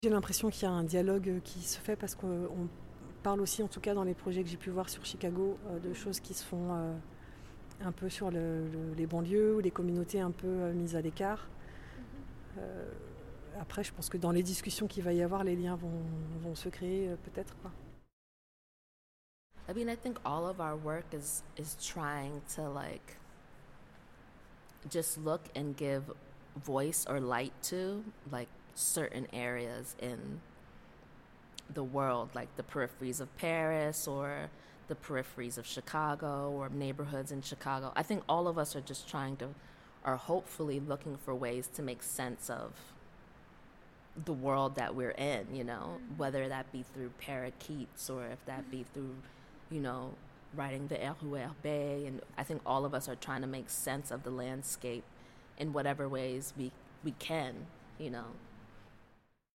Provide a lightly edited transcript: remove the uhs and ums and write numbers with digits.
J'ai l'impression qu'il y a un dialogue qui se fait parce qu'on parle aussi, en tout cas dans les projets que j'ai pu voir sur Chicago, de choses qui se font un peu sur les banlieues ou les communautés un peu mises à l'écart. Euh, Après, je pense que dans les discussions qu'il va y avoir, les liens vont se créer peut-être, quoi. I mean, I think all of our work is trying to like just look and give voice or light to like certain areas in the world, like the peripheries of Paris or the peripheries of Chicago or neighborhoods in Chicago. I think all of us are just are hopefully looking for ways to make sense of the world that we're in, you know, whether that be through parakeets or if that be through, you know, writing the RURB. And I think all of us are trying to make sense of the landscape in whatever ways we can, you know.